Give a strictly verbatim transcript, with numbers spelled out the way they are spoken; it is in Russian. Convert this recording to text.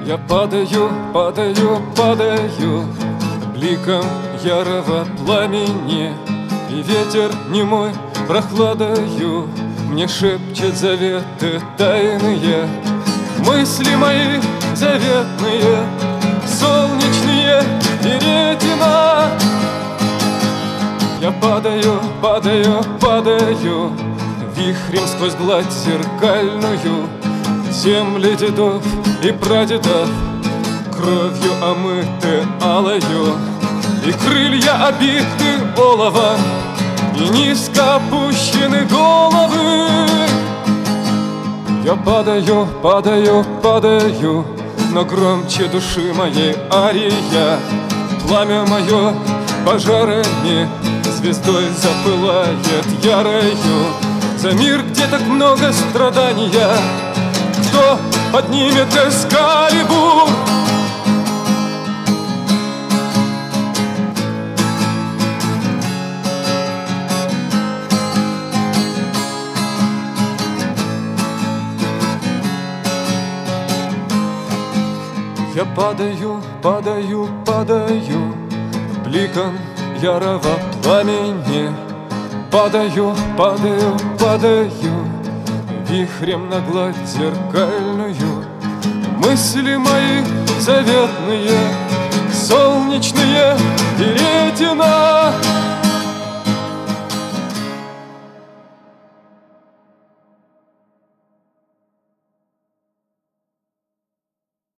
Я падаю, падаю, падаю бликом ярого пламени, и ветер немой прохладою мне шепчет заветы тайные. Мысли мои заветные, солнечные и ретина. Я падаю, падаю, падаю вихрем сквозь гладь зеркальную. Земли дедов и прадедов кровью омыты алою, и крылья обиты оловом, и низко опущены головы. Я падаю, падаю, падаю, но громче души моей ария. Пламя мое пожарами звездой запылает ярою. За мир, где так много страдания, кто поднимет Экскалибур? Я падаю, падаю, падаю бликом ярого пламени. Падаю, падаю, падаю вихрем на гладь зеркальную. Мысли мои заветные, солнечные